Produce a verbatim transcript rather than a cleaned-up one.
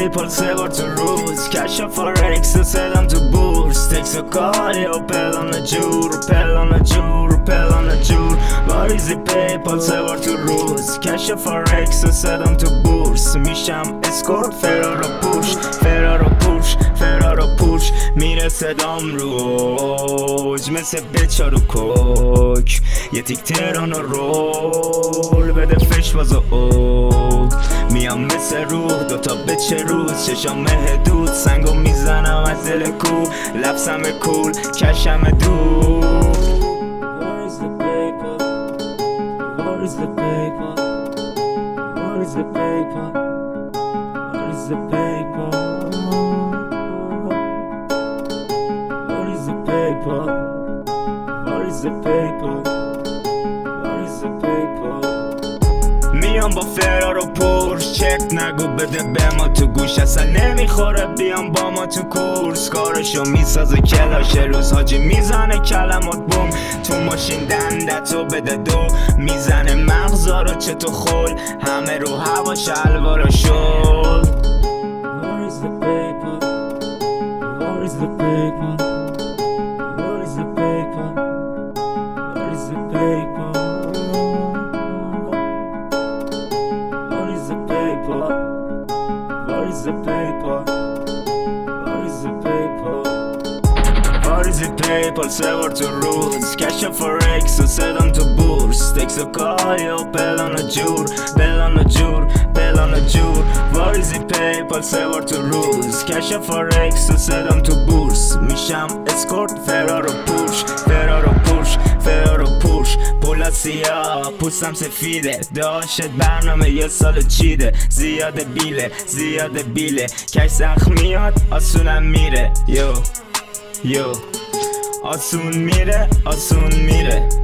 پیپال سه بار تو روز، کش و فارکس سدم تو بورس، تکس و کاری و پلان جور پلان جور پلان جور. واریزی پیپال سه بار تو روز، کش و فارکس سدم تو بورس، میشم اسکورت فرار و پوش فرار و پوش فرار و پوش. میره صدام روج مثل بچار و کوک، یه تیک تهران و رول بده فش باز و اوگ. میام مثل روح دوتا به چه روز، چشام مهدود سنگو میزنم از دل کو، لبسم کول کشم دور. What is the paper? What is the paper? What is the paper? What is the paper? What is the paper? What is the paper? What is the paper? میام با فرار و پورش، چک نگو بده به ما تو گوش، اصلا نمیخوره بیام با ما تو کورس. کارشو میسازه کلاش روز، حاجی میزنه کلمات بوم تو ماشین، دندتو بده دو میزنه مغزا رو چه تو خول، همه رو هوا شلوار و شل. What is the paper? What is the paper? What is the paper? What is the paper? What is the paper? What is the paper? What is the paper? واریزی پیپال سه بار تو روز، کش و فارکس و سدم تو بورس، تکس و کاری و پلان و جور پلان و جور پلان و جور. واریزی پیپال سه بار تو روز، کش و فارکس و سدم تو بورس، میشم اسکورت فرار و پوش فرار و پوش فرار و پوش. پولا سیاه پوستم سفیده، داشت برنامه یه سال چیده، زیاده بیله زیاده بیله، کش سخت میاد آسونم میره. یو یو آسون میره آسون میره.